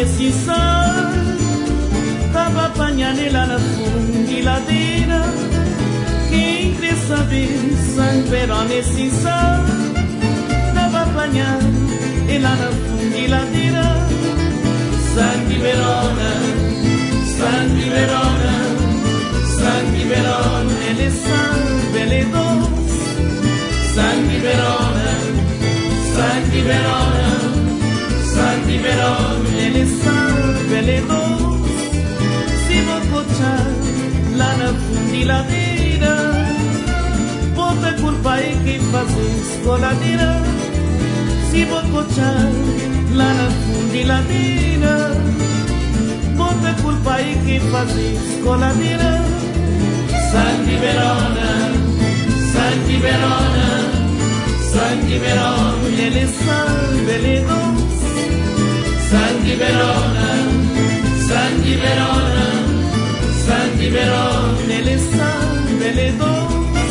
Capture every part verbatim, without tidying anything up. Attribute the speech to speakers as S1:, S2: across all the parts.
S1: nesse sal, tava apanhando lá na fundiladeira. Quem quer saber, sangue verão nesse sal, tava apanhando lá na fundiladeira. Sangue Verona, Sangue Verona, Sangue Verona, ele sangue, ele doce. Sangue Verona, Sangue Verona, Sangue Verona, ele sangue, ele doce. Se vou cochar lá na fundiladeira, bota culpa aí que faz escoladeira. Se vou cochar lá na fundiladeira, bota culpa aí que faz escoladeira. Sangue Verona, Sangue Verona, Sangue Verona, ele sangue, ele doce. Sangue Verona, Sangue Verona, Sangue Verona, ele sangue, ele doce.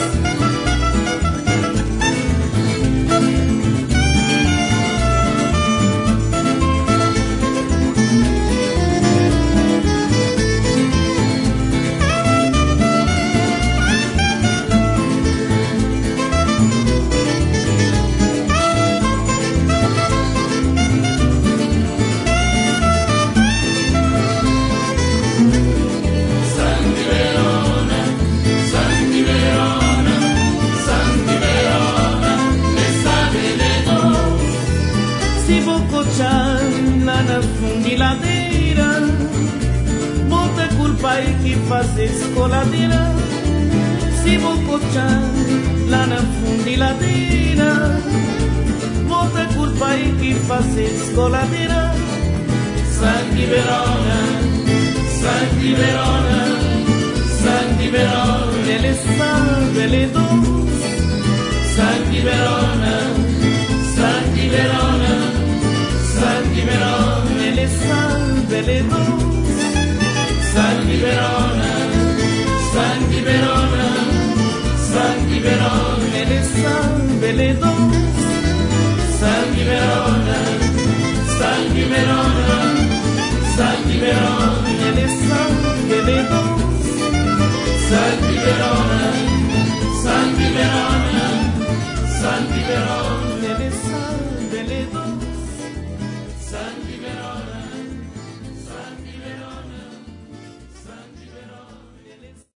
S1: Lá na fundiladeira, bota culpa aí que faz escoladeira. Se vou cochar lá na fundiladeira, bota culpa aí que faz escoladeira. Sangue Verona, Sangue Verona, Sangue Verona, ele sangue, ele doce. Sangue Verona, Sangue Verona, Sangue Verona, ele sangue, ele doce. Sangue Verona, Sangue Verona, Sangue Verona, ele sangue, ele doce. Sangue Verona, Sangue Verona, Sangue Verona, ele sangue, ele doce.